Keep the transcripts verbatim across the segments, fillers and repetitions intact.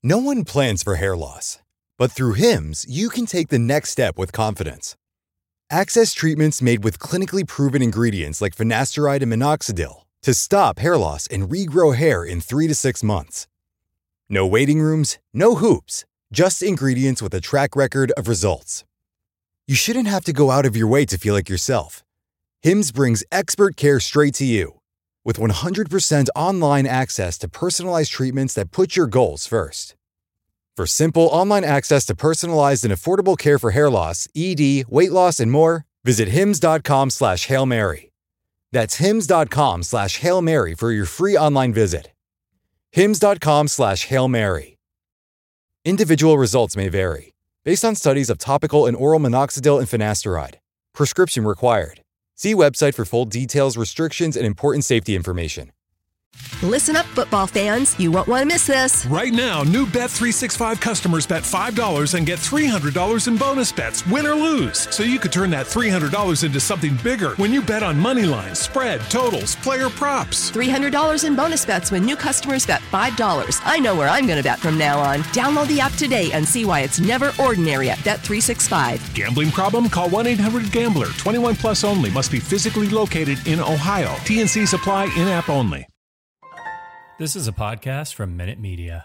No one plans for hair loss, but through Hims, you can take the next step with confidence. Access treatments made with clinically proven ingredients like finasteride and minoxidil to stop hair loss and regrow hair in three to six months. No waiting rooms, no hoops, just ingredients with a track record of results. You shouldn't have to go out of your way to feel like yourself. Hims brings expert care straight to you. With one hundred percent online access to personalized treatments that put your goals first. For simple online access to personalized and affordable care for hair loss, E D, weight loss, and more, visit hims.com slash Hail Mary. That's hims.com slash Hail Mary for your free online visit. hims.com slash Hail Mary. Individual results may vary, based on studies of topical and oral minoxidil and finasteride. Prescription required. See website for full details, restrictions, and important safety information. Listen up, football fans. You won't want to miss this. Right now, new Bet three sixty-five customers bet five dollars and get three hundred dollars in bonus bets, win or lose. So you could turn that three hundred dollars into something bigger when you bet on money lines, spread, totals, player props. three hundred dollars in bonus bets when new customers bet five dollars. I know where I'm going to bet from now on. Download the app today and see why it's never ordinary at Bet three sixty-five. Gambling problem? Call one eight hundred gambler. twenty-one plus only. Must be physically located in Ohio. T N C supply in-app only. This is a podcast from Minute Media.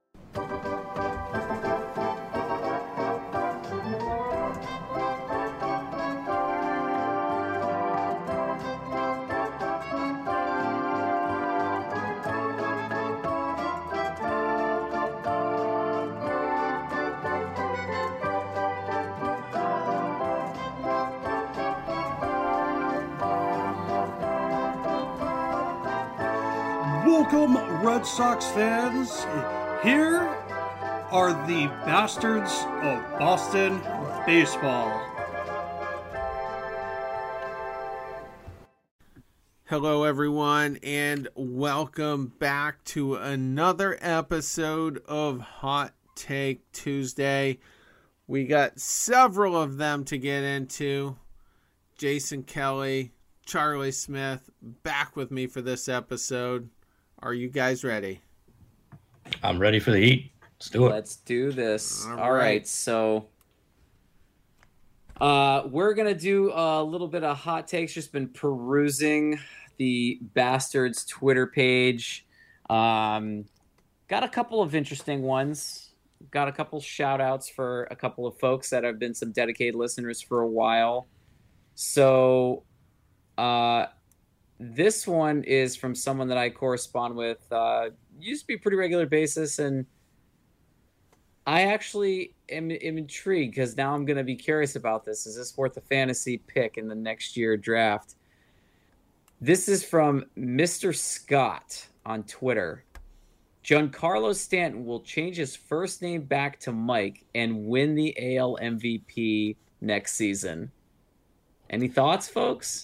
Welcome, Red Sox fans. Here are the Bastards of Boston Baseball. Hello, everyone, and welcome back to another episode of Hot Take Tuesday. We got several of them to get into. Jason Kelly, Charlie Smith, back with me for this episode. Are you guys ready? I'm ready for the heat. Let's do it. Let's do this. All All right. right. So uh, we're going to do a little bit of hot takes. Just been perusing the Bastards Twitter page. Um, got a couple of interesting ones. Got a couple shout outs for a couple of folks that have been some dedicated listeners for a while. So uh, this one is from someone that I correspond with. Uh, used to be a pretty regular basis, and I actually am, am intrigued because now I'm going to be curious about this. Is this worth a fantasy pick in the next year draft? This is from Mister Scott on Twitter. Giancarlo Stanton will change his first name back to Mike and win the A L M V P next season. Any thoughts, folks?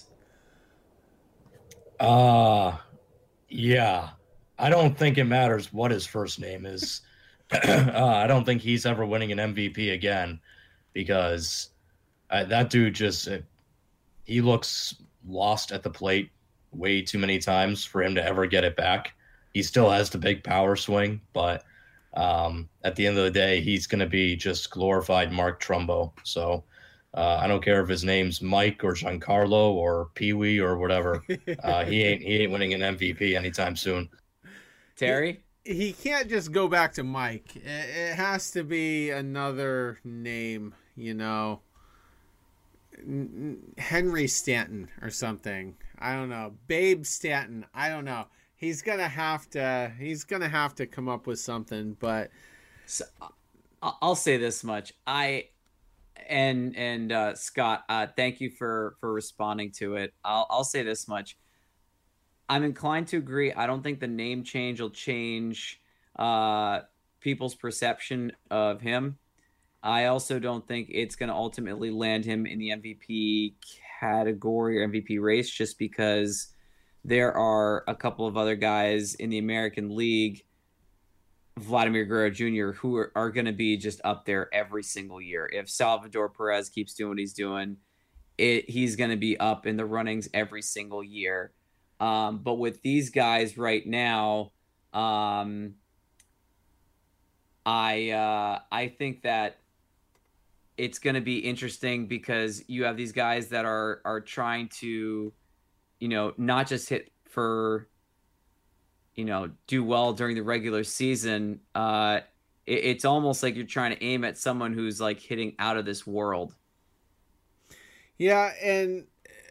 Uh, yeah. I don't think it matters what his first name is. uh, I don't think he's ever winning an M V P again because uh, that dude just, uh, he looks lost at the plate way too many times for him to ever get it back. He still has the big power swing, but um, at the end of the day, he's going to be just glorified Mark Trumbo. So uh, I don't care if his name's Mike or Giancarlo or Pee Wee or whatever. Uh, he ain't he ain't winning an M V P anytime soon. Terry? He, he can't just go back to Mike. It, it has to be another name, you know. Henry Stanton or something. I don't know. Babe Stanton. I don't know. He's gonna have to. He's gonna have to come up with something. But so, I'll say this much. I and and uh, Scott, uh, thank you for for responding to it. I'll I'll say this much. I'm inclined to agree. I don't think the name change will change uh, people's perception of him. I also don't think it's going to ultimately land him in the M V P category or M V P race just because there are a couple of other guys in the American League, Vladimir Guerrero Junior, who are, are going to be just up there every single year. If Salvador Perez keeps doing what he's doing, it, he's going to be up in the runnings every single year. Um, but with these guys right now, um, I uh, I think that it's going to be interesting because you have these guys that are are trying to, you know, not just hit for, you know, do well during the regular season. Uh, it, it's almost like you're trying to aim at someone who's like hitting out of this world. Yeah, and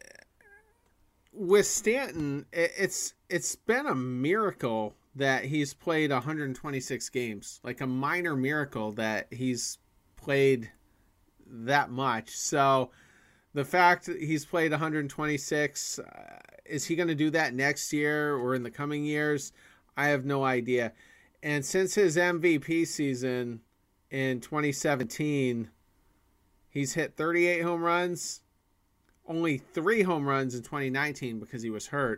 with Stanton, it, it's it's been a miracle that he's played one hundred twenty-six games, like a minor miracle that he's played that much. So the fact that he's played one hundred twenty-six, uh, is he going to do that next year or in the coming years? I have no idea. And since his M V P season in twenty seventeen, he's hit thirty-eight home runs, only three home runs in twenty nineteen because he was hurt,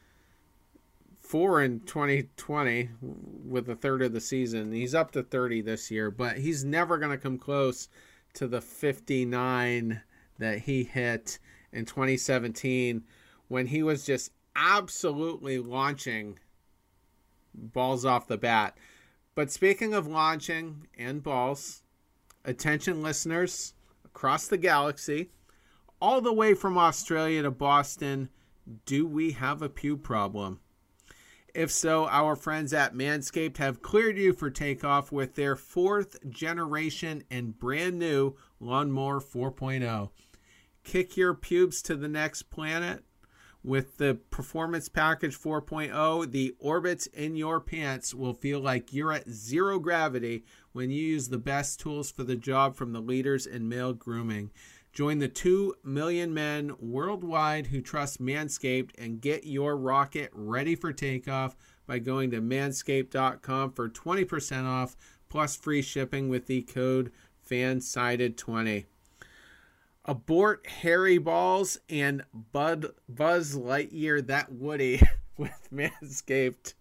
four in twenty twenty with a third of the season. He's up to thirty this year, but he's never going to come close to the fifty-nine that he hit in twenty seventeen when he was just absolutely launching balls off the bat. But speaking of launching and balls, attention listeners across the galaxy, all the way from Australia to Boston, do we have a pew problem? If so, our friends at Manscaped have cleared you for takeoff with their fourth generation and brand new Lawnmower four point oh. Kick your pubes to the next planet with the Performance Package four point oh. The orbits in your pants will feel like you're at zero gravity when you use the best tools for the job from the leaders in male grooming. Join the two million men worldwide who trust Manscaped and get your rocket ready for takeoff by going to manscaped dot com for twenty percent off plus free shipping with the code FANSIDED twenty. Abort hairy balls and Bud Buzz Lightyear that Woody with Manscaped.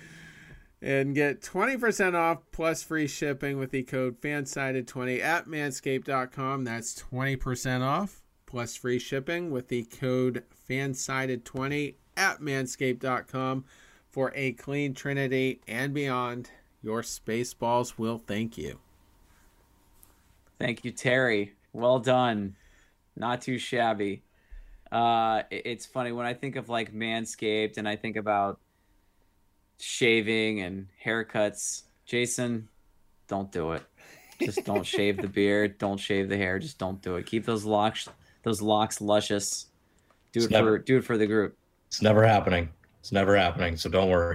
And get twenty percent off plus free shipping with the code FANSIDED twenty at manscaped dot com. That's twenty percent off plus free shipping with the code FANSIDED twenty at manscaped dot com for a clean trinity and beyond. Your space balls will thank you. Thank you, Terry. Well done. Not too shabby. Uh, it's funny when I think of like Manscaped and I think about shaving and haircuts. Jason, don't do it. Just don't shave the beard. Don't shave the hair. Just don't do it. Keep those locks, those locks luscious. Do It's it never- for do it for the group. It's never happening. It's never happening. So don't worry.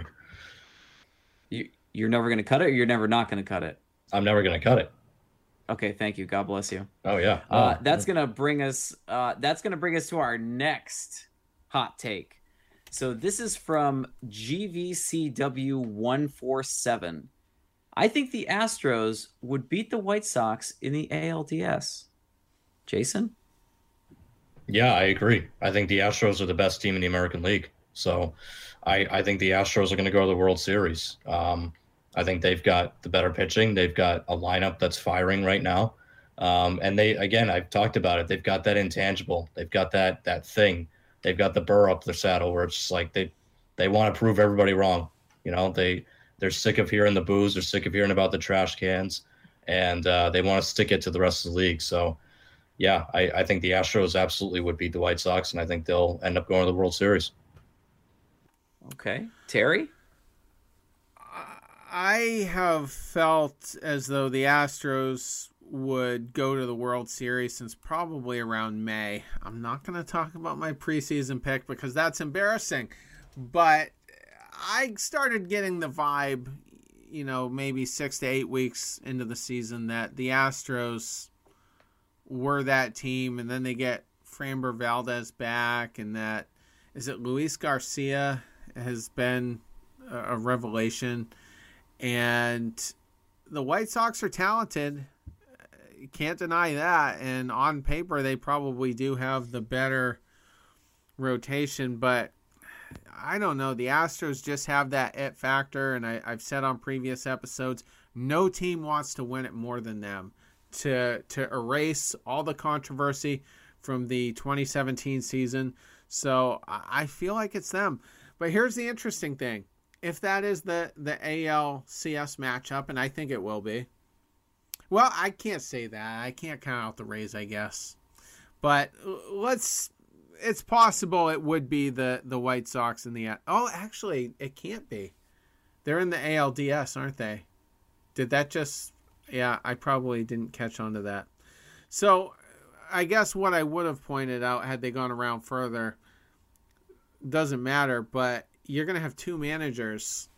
You you're never gonna cut it, or you're never not gonna cut it. I'm never going to cut it. Okay, thank you. God bless you. Oh, yeah. Uh, Oh, that's gonna bring us. Uh, that's gonna bring us to our next hot take. So this is from G V C W one forty-seven. I think the Astros would beat the White Sox in the A L D S. Jason? Yeah, I agree. I think the Astros are the best team in the American League. So I, I think the Astros are going to go to the World Series. Um, I think they've got the better pitching. They've got a lineup that's firing right now. Um, and they, again, I've talked about it. They've got that intangible. They've got that that thing. They've got the burr up their saddle where it's just like they they want to prove everybody wrong. You know, they, they're sick of hearing the boos. They're sick of hearing about the trash cans. And uh, they want to stick it to the rest of the league. So, yeah, I, I think the Astros absolutely would beat the White Sox, and I think they'll end up going to the World Series. Okay. Terry? I have felt as though the Astros would go to the World Series since probably around May. I'm not going to talk about my preseason pick because that's embarrassing. But I started getting the vibe, you know, maybe six to eight weeks into the season that the Astros were that team, and then they get Framber Valdez back, and that, is it Luis Garcia has been a, a revelation. And the White Sox are talented. You can't deny that. And on paper, they probably do have the better rotation. But I don't know. The Astros just have that it factor. And I, I've said on previous episodes, no team wants to win it more than them. To, to erase all the controversy from the twenty seventeen season. So I feel like it's them. But here's the interesting thing. if that is the, the A L C S matchup, and I think it will be. Well, I can't say that. I can't count out the Rays, I guess. But let's. It's possible it would be the, the White Sox in the. Oh, actually, it can't be. They're in the A L D S, aren't they? Did that just. Yeah, I probably didn't catch on to that. So, I guess what I would have pointed out had they gone around further doesn't matter, but you're going to have two managers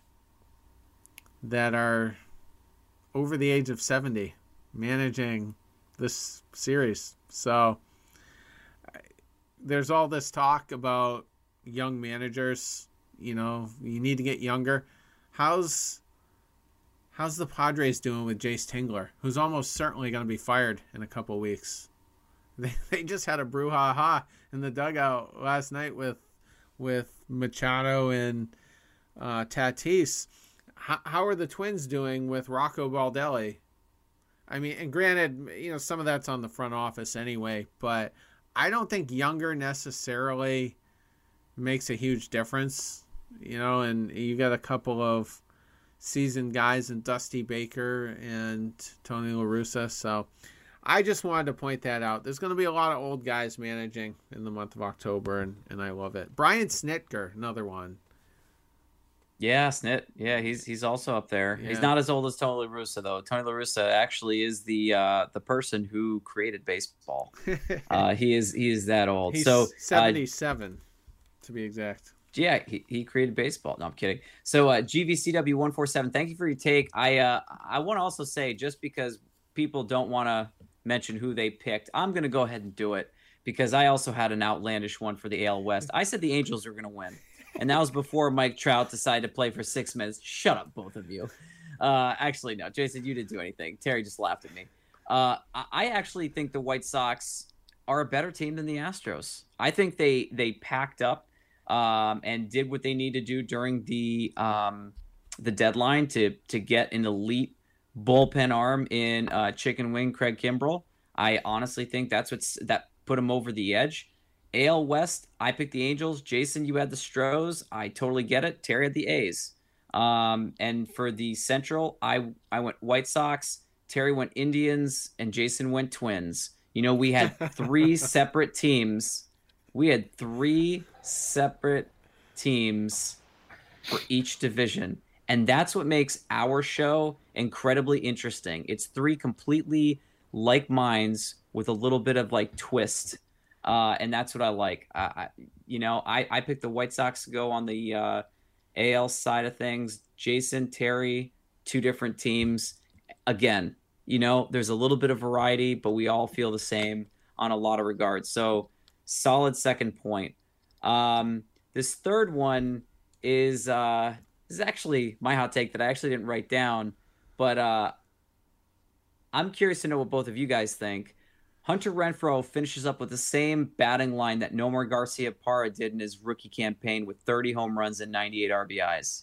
that are over the age of seventy managing this series. So there's all this talk about young managers, you know, you need to get younger. How's how's the Padres doing with Jace Tingler, who's almost certainly going to be fired in a couple of weeks? They they just had a brouhaha in the dugout last night with with Machado and uh, Tatis. How, how are the Twins doing with Rocco Baldelli? I mean, and granted, you know, some of that's on the front office anyway, but I don't think younger necessarily makes a huge difference, you know, and you got a couple of seasoned guys in Dusty Baker and Tony La Russa, so I just wanted to point that out. There's going to be a lot of old guys managing in the month of October, and, and I love it. Brian Snitker, another one. Yeah, Snit. Yeah, he's he's also up there. Yeah. He's not as old as Tony La Russa, though. Tony La Russa actually is the uh, the person who created baseball. uh, he is he is that old. He's so seventy-seven, uh, to be exact. Yeah, he, he created baseball. No, I'm kidding. So uh, G V C W one forty-seven, thank you for your take. I uh, I want to also say, just because people don't want to mention who they picked, I'm going to go ahead and do it, because I also had an outlandish one for the A L West. I said the Angels were going to win. And that was before Mike Trout decided to play for six minutes. Shut up, both of you. Uh, actually, no. Jason, you didn't do anything. Terry just laughed at me. Uh, I actually think the White Sox are a better team than the Astros. I think they they packed up um, and did what they need to do during the um, the deadline to to get an elite bullpen arm in uh, Chicken Wing Craig Kimbrell. I honestly think that's what's that put him over the edge. A L West, I picked the Angels. Jason, you had the Stros. I totally get it. Terry had the A's. Um, and for the Central, I I went White Sox. Terry went Indians, and Jason went Twins. You know, we had three separate teams. We had three separate teams for each division. And that's what makes our show incredibly interesting. It's three completely like minds with a little bit of like twist. Uh, and that's what I like. I, I, you know, I, I picked the White Sox to go on the uh, A L side of things. Jason, Terry, two different teams. Again, you know, there's a little bit of variety, but we all feel the same on a lot of regards. So solid second point. Um, this third one is uh, is actually my hot take that I actually didn't write down, but uh, I'm curious to know what both of you guys think. Hunter Renfroe finishes up with the same batting line that Nomar Garciaparra did in his rookie campaign with thirty home runs and ninety-eight R B Is.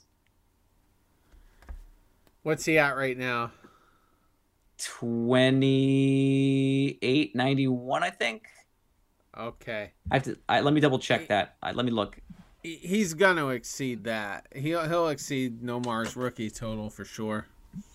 What's he at right now? twenty-eight ninety-one, I think. Okay. I have to. I, let me double check that. I, let me look. He's gonna exceed that. He'll he'll exceed Nomar's rookie total for sure.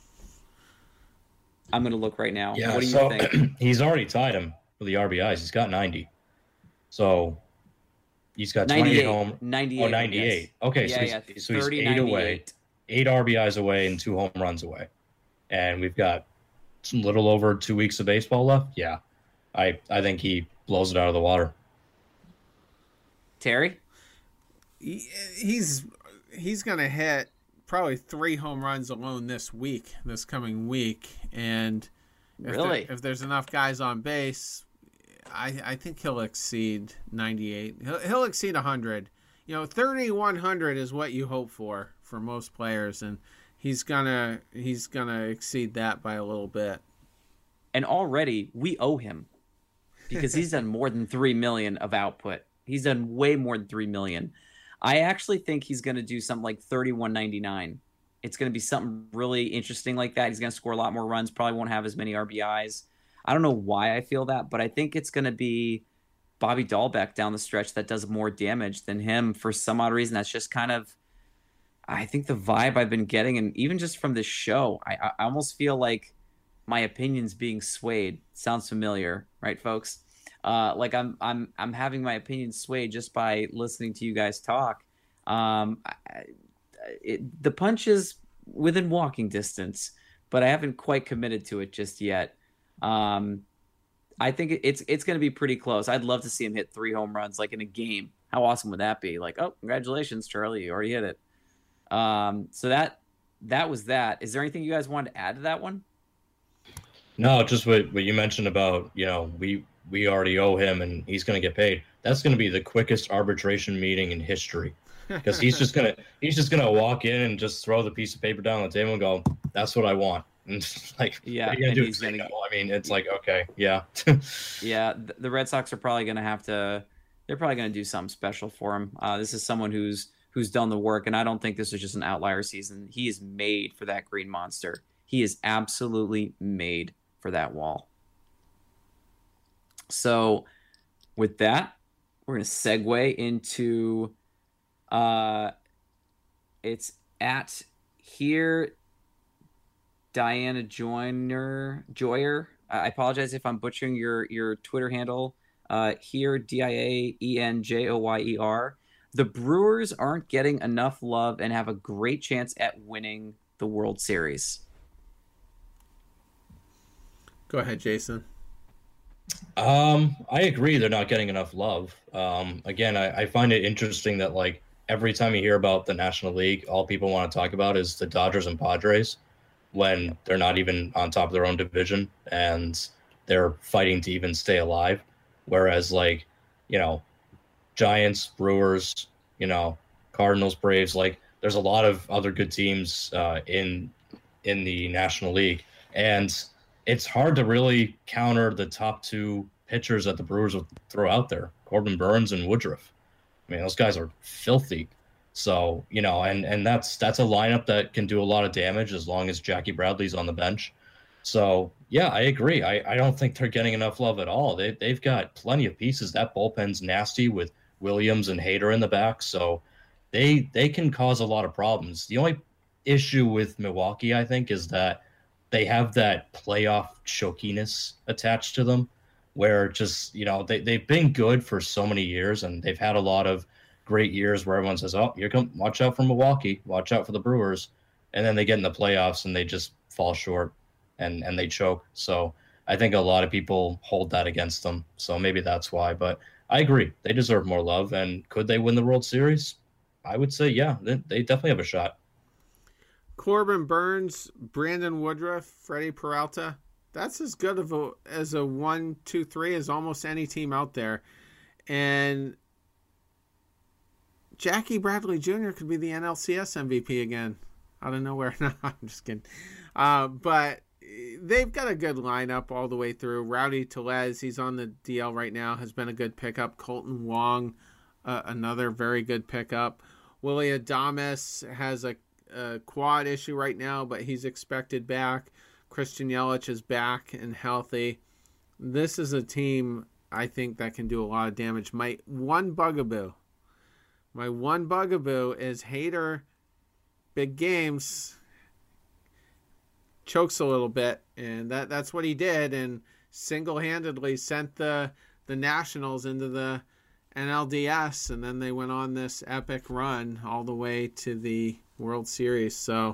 I'm going to look right now. Yeah, what do you so, think? He's already tied him for the R B Is. He's got ninety. So he's got twenty-eight home. ninety-eight. Oh, ninety-eight. Yes. Okay, yeah, so he's, yeah. so he's eight away. Eight R B Is away and two home runs away. And we've got a little over two weeks of baseball left. Yeah, I, I think he blows it out of the water. Terry? He, he's he's going to hit probably three home runs alone this week, this coming week. And if, really? there, if there's enough guys on base, I I think he'll exceed ninety-eight. He'll, he'll exceed one hundred. You know, thirty-one hundred is what you hope for for most players, and he's gonna he's gonna exceed that by a little bit. And already we owe him because he's done more than three million of output. He's done way more than three million. I actually think he's going to do something like thirty-one ninety-nine. It's going to be something really interesting like that. He's going to score a lot more runs, probably won't have as many R B Is. I don't know why I feel that, but I think it's going to be Bobby Dahlbeck down the stretch that does more damage than him for some odd reason. That's just kind of, I think the vibe I've been getting, and even just from this show, I, I almost feel like my opinion's being swayed. Sounds familiar, right, folks? Uh, like I'm I'm I'm having my opinion swayed just by listening to you guys talk. Um, I, it, the punch is within walking distance, but I haven't quite committed to it just yet. Um, I think it's it's going to be pretty close. I'd love to see him hit three home runs like in a game. How awesome would that be? Like, oh, congratulations, Charlie, you already hit it. Um, so that that was that. Is there anything you guys wanted to add to that one? No, just what, what you mentioned about, you know, we we already owe him and he's going to get paid. That's going to be the quickest arbitration meeting in history, because he's just gonna he's just gonna walk in and just throw the piece of paper down on the table and go, "That's what I want." And like, yeah, what are you gonna and do? he's gonna, no? I mean, it's like, okay, yeah, yeah. The Red Sox are probably gonna have to. They're probably gonna do something special for him. Uh, this is someone who's who's done the work, and I don't think this is just an outlier season. He is made for that green monster. He is absolutely made for that wall. So, with that, we're gonna segue into. Uh, it's at here. Diana Joyner, Joyer. I apologize if I'm butchering your your Twitter handle. Uh, here, D I A E N J O Y E R. The Brewers aren't getting enough love and have a great chance at winning the World Series. Go ahead, Jason. Um, I agree. They're not getting enough love. Um, again, I, I find it interesting that like every time you hear about the National League, all people want to talk about is the Dodgers and Padres, when they're not even on top of their own division and they're fighting to even stay alive. Whereas like, you know, Giants, Brewers, you know, Cardinals, Braves, like there's a lot of other good teams uh, in in the National League. And it's hard to really counter the top two pitchers that the Brewers will throw out there, Corbin Burnes and Woodruff. I mean, those guys are filthy. So, you know, and, and that's that's a lineup that can do a lot of damage as long as Jackie Bradley's on the bench. So, yeah, I agree. I, I don't think they're getting enough love at all. They, they've got plenty of pieces. That bullpen's nasty with Williams and Hader in the back. So they they can cause a lot of problems. The only issue with Milwaukee, I think, is that they have that playoff chokiness attached to them where just, you know, they, they've been good for so many years and they've had a lot of great years where everyone says, oh, here come, watch out for Milwaukee, watch out for the Brewers. And then they get in the playoffs and they just fall short and, and they choke. So I think a lot of people hold that against them. So maybe that's why. But I agree. They deserve more love. And could they win the World Series? I would say, yeah, they, they definitely have a shot. Corbin Burnes, Brandon Woodruff, Freddie Peralta. That's as good of a as a one, two, three as almost any team out there. And Jackie Bradley Junior could be the N L C S M V P again. Out of nowhere. No, I'm just kidding. Uh, but they've got a good lineup all the way through. Rowdy Tellez, he's on the D L right now, has been a good pickup. Colton Wong, uh, another very good pickup. Willie Adames has a, a quad issue right now, but he's expected back. Christian Yelich is back and healthy. This is a team, I think, that can do a lot of damage. My one bugaboo, my one bugaboo is Hader, big games, chokes a little bit, and that, that's what he did, and single-handedly sent the the Nationals into the N L D S, and then they went on this epic run all the way to the World Series. So,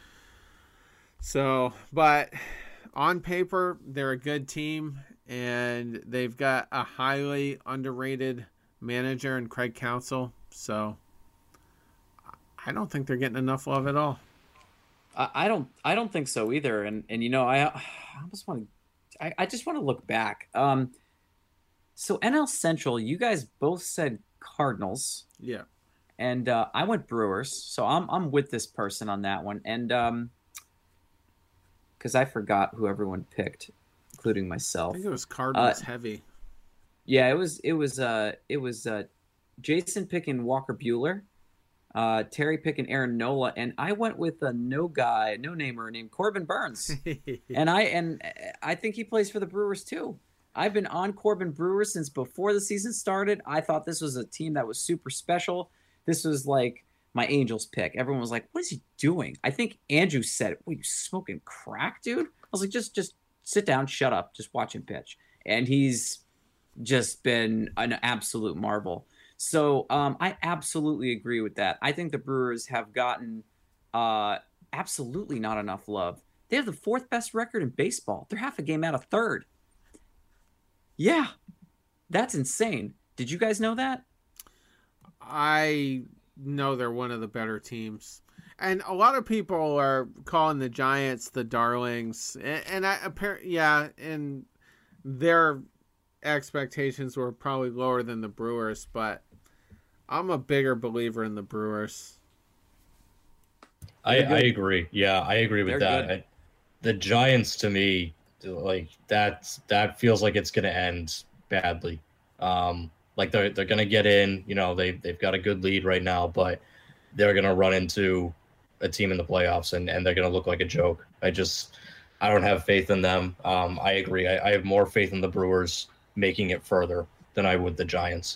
so, but on paper, they're a good team, and they've got a highly underrated manager in Craig Counsell. So, I don't think they're getting enough love at all. I don't. I don't think so either. And and you know, I, I almost want to. I, I just want to look back. Um, so N L Central, you guys both said Cardinals. Yeah. And uh, I went Brewers. So I'm I'm with this person on that one. And um, because I forgot who everyone picked, including myself. I think it was Cardinals uh, heavy. Yeah, it was. It was. Uh, it was. Uh, Jason picking Walker Buehler. Uh, Terry picking Aaron Nola, and I went with a no guy, no namer named Corbin Burnes, and I and I think he plays for the Brewers too. I've been on Corbin Brewers since before the season started. I thought this was a team that was super special. This was like my Angels pick. Everyone was like, what is he doing? I think Andrew said, what, you smoking crack, dude? I was like, just just sit down, shut up, just watch him pitch. And he's just been an absolute marvel. So um, I absolutely agree with that. I think the Brewers have gotten uh, absolutely not enough love. They have the fourth best record in baseball. They're half a game out of third. Yeah, that's insane. Did you guys know that? I know they're one of the better teams. And a lot of people are calling the Giants the darlings. And, and I apparently, yeah, and their expectations were probably lower than the Brewers, but I'm a bigger believer in the Brewers. I, I agree. Yeah, I agree with They're that. I, the Giants, to me, like that, that feels like it's going to end badly. Um, like they're they're going to get in. You know, they they've got a good lead right now, but they're going to run into a team in the playoffs, and, and they're going to look like a joke. I just, I don't have faith in them. Um, I agree. I, I have more faith in the Brewers making it further than I would the Giants.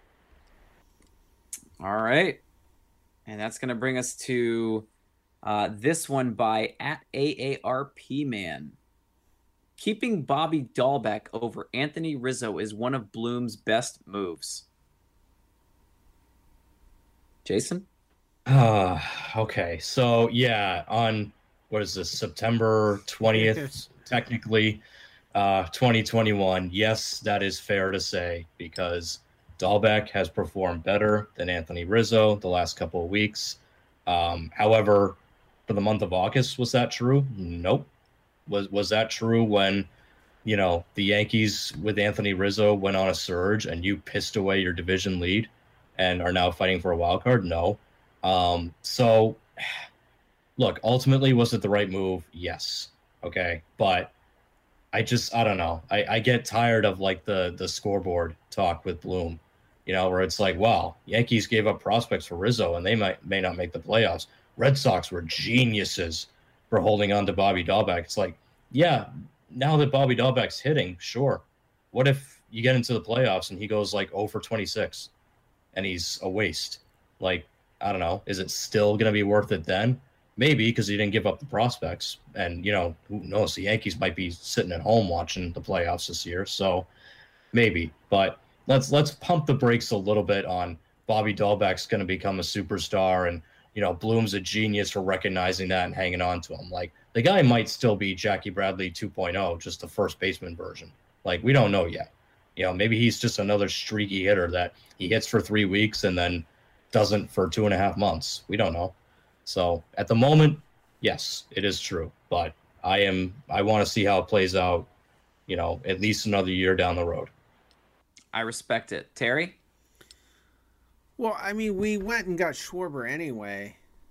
All right. And that's going to bring us to uh, this one by at A A R P Man. Keeping Bobby Dahlbeck over Anthony Rizzo is one of Bloom's best moves. Jason? Uh, okay. So, yeah, on, what is this, September twentieth, technically, uh, twenty twenty-one. Yes, that is fair to say, because Dahlbeck has performed better than Anthony Rizzo the last couple of weeks. Um, however, for the month of August, was that true? Nope. Was was that true when, you know, the Yankees with Anthony Rizzo went on a surge and you pissed away your division lead and are now fighting for a wild card? No. Um, so, look, ultimately, was it the right move? Yes. Okay. But I just, I don't know. I, I get tired of like the the scoreboard talk with Bloom, you know, where it's like, wow, Yankees gave up prospects for Rizzo and they might may not make the playoffs. Red Sox were geniuses for holding on to Bobby Dahlbeck. It's like, yeah, now that Bobby Dahlbeck's hitting, sure. What if you get into the playoffs and he goes like oh for twenty-six and he's a waste? Like, I don't know. Is it still going to be worth it then? Maybe, because he didn't give up the prospects. And, you know, who knows? The Yankees might be sitting at home watching the playoffs this year. So maybe. But let's let's pump the brakes a little bit on Bobby Dahlbeck's going to become a superstar. And, you know, Bloom's a genius for recognizing that and hanging on to him. Like, the guy might still be Jackie Bradley two point oh, just the first baseman version. Like, we don't know yet. You know, maybe he's just another streaky hitter that he hits for three weeks and then doesn't for two and a half months. We don't know. So at the moment, yes, it is true. But I am I want to see how it plays out, you know, at least another year down the road. I respect it. Terry? Well, I mean, we went and got Schwarber anyway.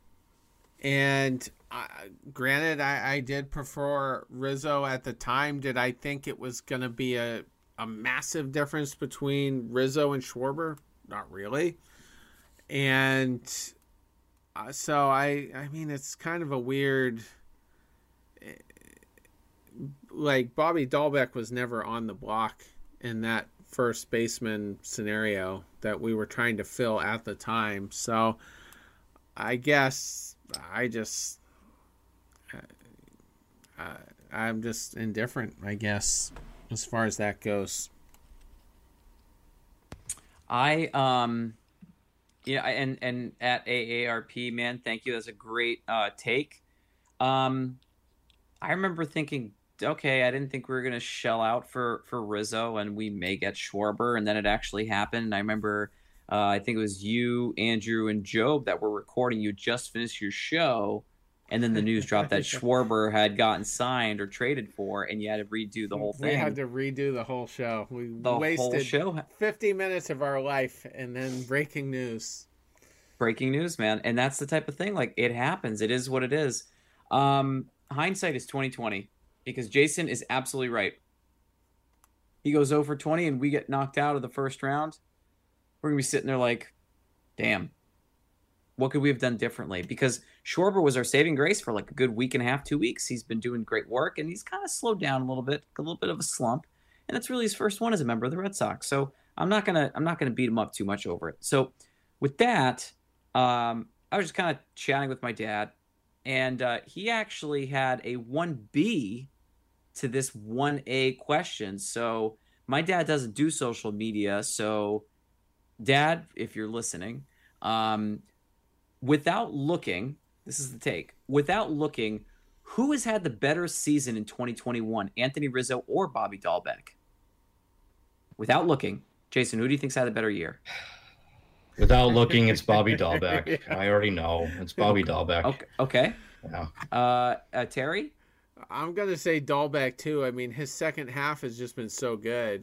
And uh, granted, I, I did prefer Rizzo at the time. Did I think it was going to be a, a massive difference between Rizzo and Schwarber? Not really. And uh, so I, I mean, it's kind of a weird, like Bobby Dahlbeck was never on the block in that first baseman scenario that we were trying to fill at the time. So I guess I just, uh, I'm just indifferent, I guess, as far as that goes. I, um, Yeah, and and at A A R P, man, thank you. That's a great uh, take. Um, I remember thinking, okay, I didn't think we were going to shell out for, for Rizzo, and we may get Schwarber, and then it actually happened. I remember, uh, I think it was you, Andrew, and Job that were recording. You just finished your show, and then the news dropped that Schwarber had gotten signed or traded for, and you had to redo the whole thing. We had to redo the whole show. We the wasted whole show. fifty minutes of our life, and then breaking news. Breaking news, man. And that's the type of thing. Like, it happens. It is what it is. Um, hindsight is twenty twenty, because Jason is absolutely right. He goes oh for twenty, and we get knocked out of the first round. We're going to be sitting there like, damn, what could we have done differently? Because Schwarber was our saving grace for like a good week and a half, two weeks. He's been doing great work, and he's kind of slowed down a little bit, a little bit of a slump. And it's really his first one as a member of the Red Sox. So I'm not going to, I'm not going to beat him up too much over it. So with that, um, I was just kind of chatting with my dad, and uh, he actually had a one B to this one A question. So my dad doesn't do social media. So, Dad, if you're listening, um, without looking, this is the take. Without looking, who has had the better season in twenty twenty-one, Anthony Rizzo or Bobby Dahlbeck? Without looking, Jason, who do you think's had a better year? Without looking, it's Bobby Dahlbeck. Yeah. I already know. It's Bobby Dahlbeck. Okay. okay. Yeah. Uh, uh, Terry? I'm going to say Dahlbeck, too. I mean, his second half has just been so good.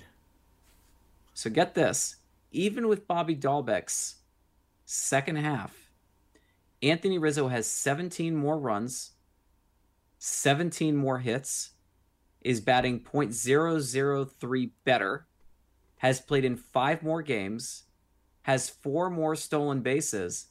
So get this. Even with Bobby Dahlbeck's second half, Anthony Rizzo has seventeen more runs, seventeen more hits, is batting point zero zero three better, has played in five more games, has four more stolen bases.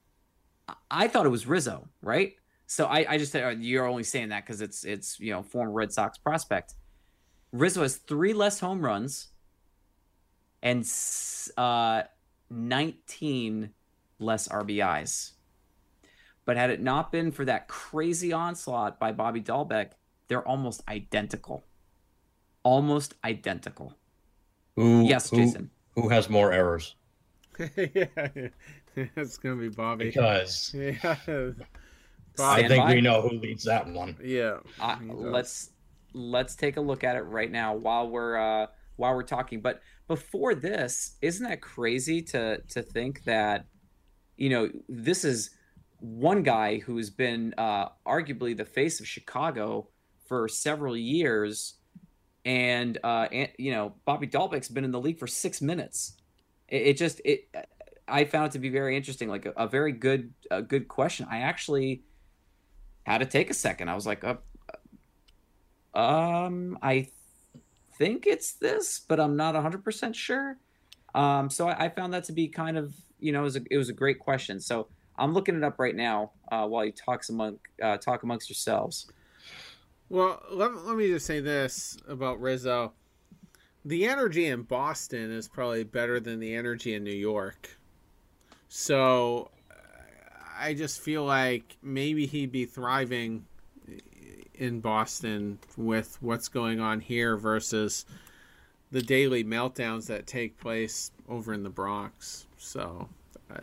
I thought it was Rizzo, right? So I, I just said, you're only saying that because it's, it's you know, former Red Sox prospect. Rizzo has three less home runs and uh, nineteen less R B Is. But had it not been for that crazy onslaught by Bobby Dahlbeck, they're almost identical. Almost identical. Who, yes, who, Jason. Who has more errors? Yeah, it's going to be Bobby. Because yeah. I think by. we know who leads that one. Yeah. Uh, let's let's take a look at it right now while we're uh, while we're talking. But before this, isn't that crazy to to think that, you know, this is one guy who's been uh, arguably the face of Chicago for several years, and, uh, and you know, Bobby Dahlbeck's been in the league for six minutes. It, it just it I found it to be very interesting, like a, a very good a good question. I actually had to take a second. I was like, uh, um, I th- think it's this, but I'm not one hundred percent sure. Um, so I, I found that to be kind of, you know, it was a, it was a great question. So I'm looking it up right now uh, while you talk among uh, talk amongst yourselves. Well, let, let me just say this about Rizzo. The energy in Boston is probably better than the energy in New York. So I just feel like maybe he'd be thriving in Boston with what's going on here versus the daily meltdowns that take place over in the Bronx. So, uh,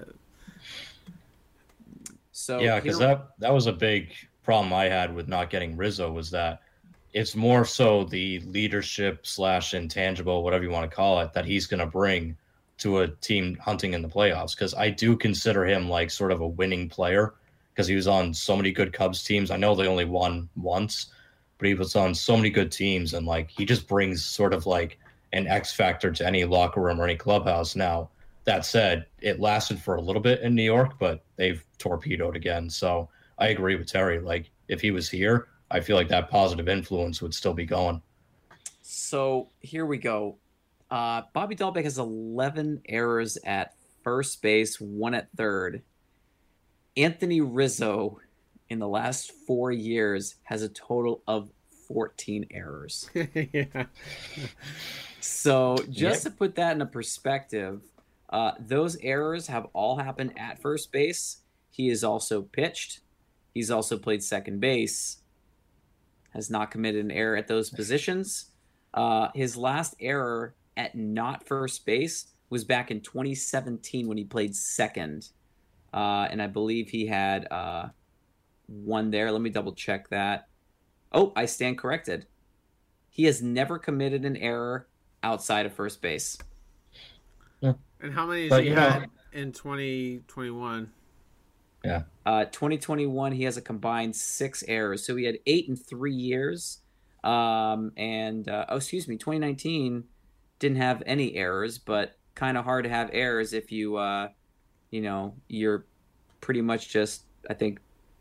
so yeah, because that that was a big problem I had with not getting Rizzo, was that it's more so the leadership slash intangible, whatever you want to call it, that he's going to bring to a team hunting in the playoffs. Because I do consider him like sort of a winning player, because he was on so many good Cubs teams. I know they only won once, but he was on so many good teams, and like he just brings sort of like an X factor to any locker room or any clubhouse. Now, that said, it lasted for a little bit in New York, but they've torpedoed again. So I agree with Terry. Like, if he was here, I feel like that positive influence would still be going. So here we go. Uh, Bobby Dahlbeck has eleven errors at first base, one at third. Anthony Rizzo, in the last four years, has a total of fourteen errors. Yeah. So just Yep. to put that into perspective, uh, those errors have all happened at first base. He has also pitched. He's also played second base. Has not committed an error at those positions. Uh, his last error at not first base was back in twenty seventeen when he played second. Uh, and I believe he had uh, one there. Let me double check that. Oh, I stand corrected. He has never committed an error outside of first base. And how many has But, he you know- had in twenty twenty-one? Yeah. Uh, twenty twenty-one, he has a combined six errors. So he had eight in three years. Um, and, uh, oh, excuse me, twenty nineteen didn't have any errors, but kind of hard to have errors if you, uh, you know, you're pretty much just, I think,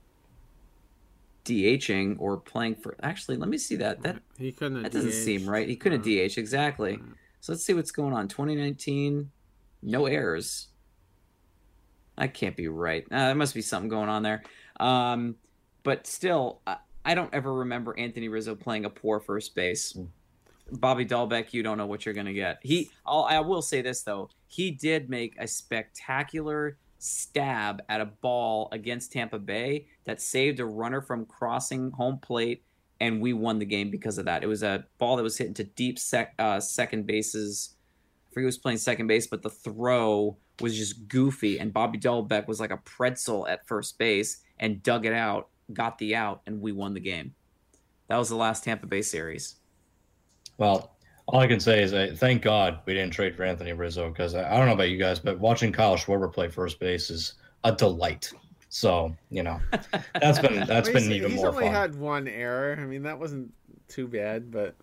DHing or playing for. Actually, let me see that. That He couldn't have that doesn't D H'd. seem right. He couldn't No. D H exactly. So let's see what's going on. twenty nineteen, no errors. That can't be right. Uh, there must be something going on there. Um, but still, I, I don't ever remember Anthony Rizzo playing a poor first base. Bobby Dahlbeck, you don't know what you're going to get. He, I'll, I will say this though, he did make a spectacular stab at a ball against Tampa Bay that saved a runner from crossing home plate, and we won the game because of that. It was a ball that was hit into deep sec, uh, second bases. I forget who was playing second base, but the throw was just goofy, and Bobby Dalbec was like a pretzel at first base and dug it out, got the out, and we won the game. That was the last Tampa Bay series. Well, all I can say is I thank God we didn't trade for Anthony Rizzo, because I, I don't know about you guys, but watching Kyle Schwarber play first base is a delight. So, you know, that's been that's been even he's more only fun. had one error. I mean, that wasn't too bad, but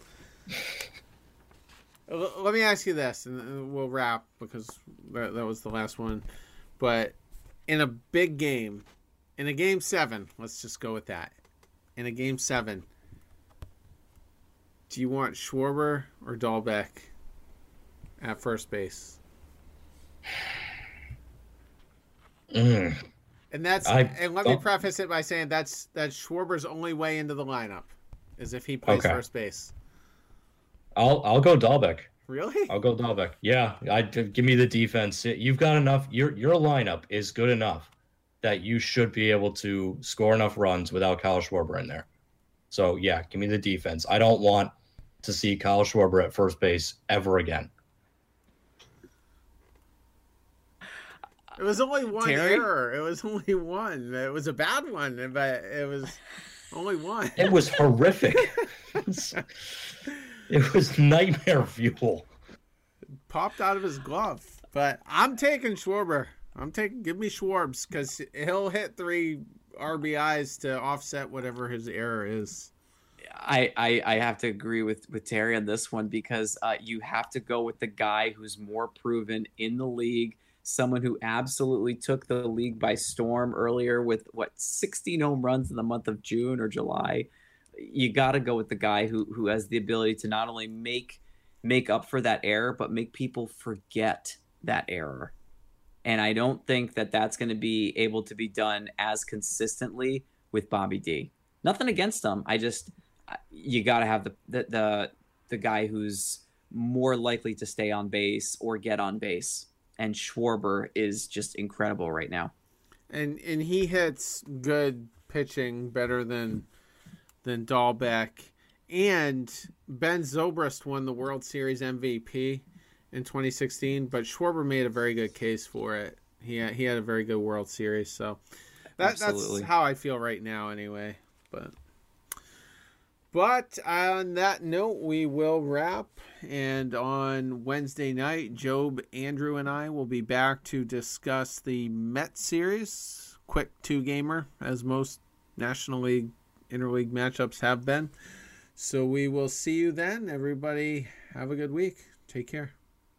let me ask you this, and we'll wrap because that, that was the last one. But in a big game, in a game seven, let's just go with that. In a game seven, do you want Schwarber or Dalbec at first base? Mm. And that's I, and let oh. me preface it by saying that's that's Schwarber's only way into the lineup is if he plays Okay. first base. I'll I'll go Dalbec. Really? I'll go Dalbec. Yeah, I give me the defense. You've got enough. Your your lineup is good enough that you should be able to score enough runs without Kyle Schwarber in there. So yeah, give me the defense. I don't want to see Kyle Schwarber at first base ever again. It was only one Terry? error. It was only one. It was a bad one, but it was only one. It was horrific. it, was, it was nightmare fuel. Popped out of his glove. But I'm taking Schwarber. I'm taking. Give me Schwarbs because he'll hit three R B Is to offset whatever his error is. I, I, I have to agree with, with Terry on this one because uh, you have to go with the guy who's more proven in the league, someone who absolutely took the league by storm earlier with, what, sixteen home runs in the month of June or July. You got to go with the guy who, who has the ability to not only make make up for that error, but make people forget that error. And I don't think that that's going to be able to be done as consistently with Bobby D. Nothing against him. I just... you got to have the, the the the guy who's more likely to stay on base or get on base, and Schwarber is just incredible right now. And and he hits good pitching better than than Dalbec. And Ben Zobrist won the World Series M V P in twenty sixteen, but Schwarber made a very good case for it. He had, he had a very good World Series, so that, that's how I feel right now anyway. But But on that note, we will wrap. And on Wednesday night, Job, Andrew, and I will be back to discuss the Mets series. Quick two-gamer, as most National League interleague matchups have been. So we will see you then. Everybody, have a good week. Take care.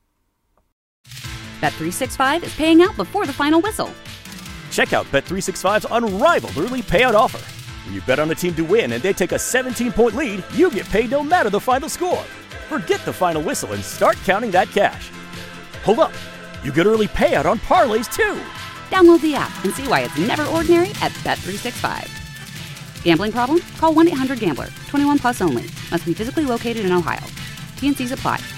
Bet three sixty-five is paying out before the final whistle. Check out Bet three sixty-five's unrivaled early payout offer. When you bet on a team to win and they take a seventeen-point lead, you get paid no matter the final score. Forget the final whistle and start counting that cash. Hold up. You get early payout on parlays, too. Download the app and see why it's never ordinary at Bet three sixty-five. Gambling problem? Call one eight hundred gambler. twenty-one plus only. Must be physically located in Ohio. T and C's apply.